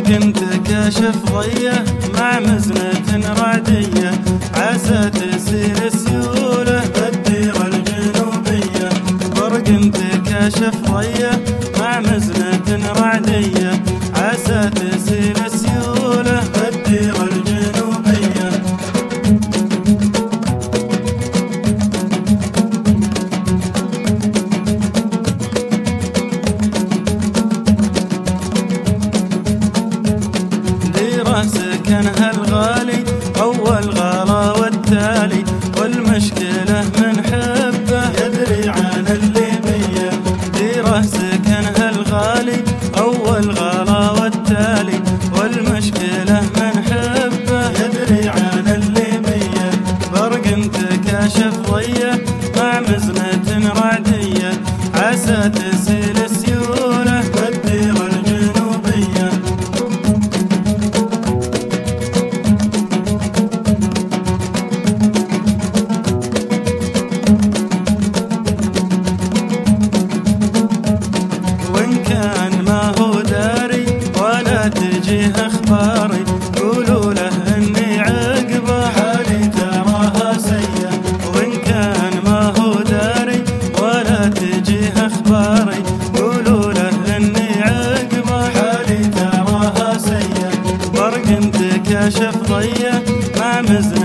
انت كاشف ضيه مع مزنة رعدية، عسى تسيل السيولة بالدير الجنوبية. برق انت كاشف ضيه مع مزنة رعدية، عسى تسيل السيولة بالدير الجنوبية. سكنها الغالي أول غلا والتالي، والمشكلة من حبه يدري عن الليبية. ديره سكنها الغالي أول غلا والتالي، والمشكلة من حبه يدري عن الليبية. برق انت كاشف ضيه مع مزنة رعدية، عسى تسيل السيولة بالدير الجنوبية. تجيه اخباري قولوا له اني عقبه حالي تراها سيء، وان كان ما هو داري ولا تجيه اخباري قولوا له اني عقبه حالي تراها سيء. برق انت كاشف ضيه مع مزنة